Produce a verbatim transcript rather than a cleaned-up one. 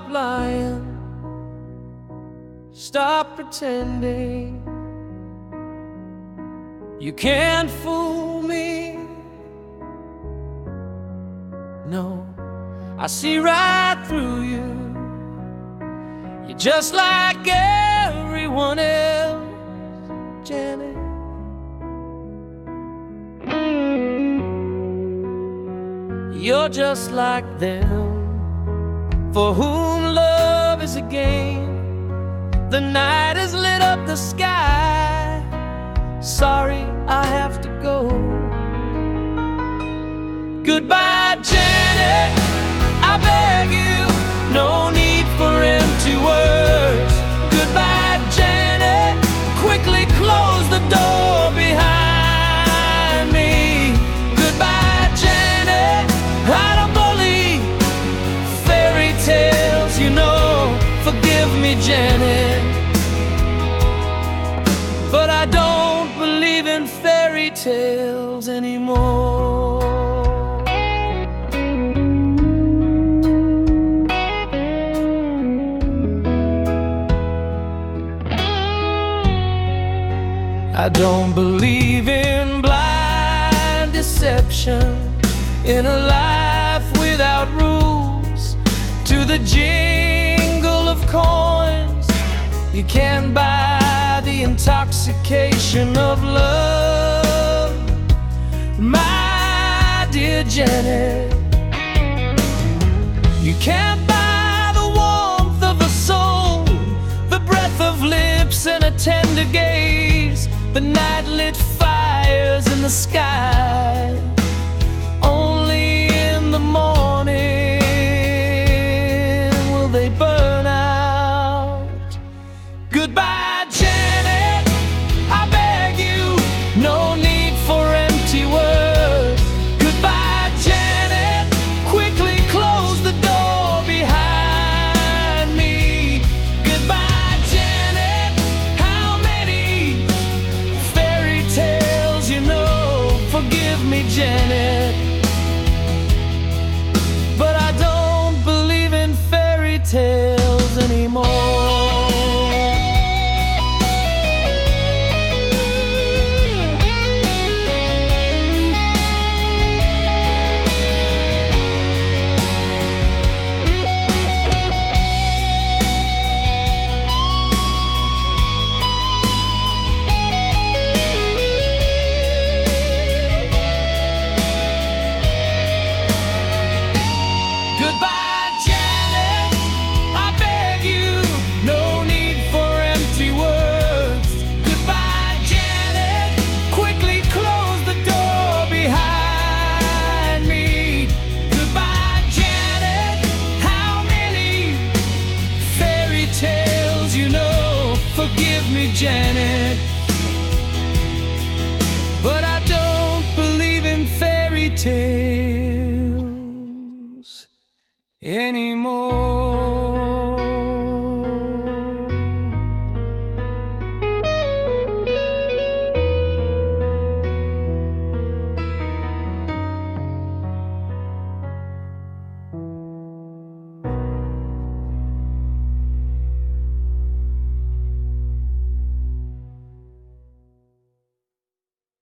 stop lying, stop pretending. You can't fool me. No, I see right through you. You're just like everyone else, Janet. You're just like them, for whom love is a game. The night has lit up the sky. Sorry, I have to go. Goodbye, Janet, I beg you, no need for empty words. Goodbye, Janet, quickly close the door behind me. Goodbye, Janet, I don't believe fairy tales, you know. Forgive me, Janet, but I don't believe in fairy tales anymore. I don't believe in blind deception, in a life without rules. To the jingle of coins, you can't buy the intoxication of love. My dear Janet, you can't buy the warmth of a soul, the breath of lips and a tender gaze, the night-lit fires in the sky. Only in the morning will they burn out. Goodbye, Janet, I beg you, no need for empty words. Goodbye, Janet, quickly close the door behind me. Goodbye, Janet, how many fairy tales you know? Forgive me, Janet, but I don't believe in fairy tales anymore. Goodbye, Janet, I beg you, no need for empty words. Goodbye, Janet, quickly close the door behind me. Goodbye, Janet, how many fairy tales you know? Forgive me, Janet, but I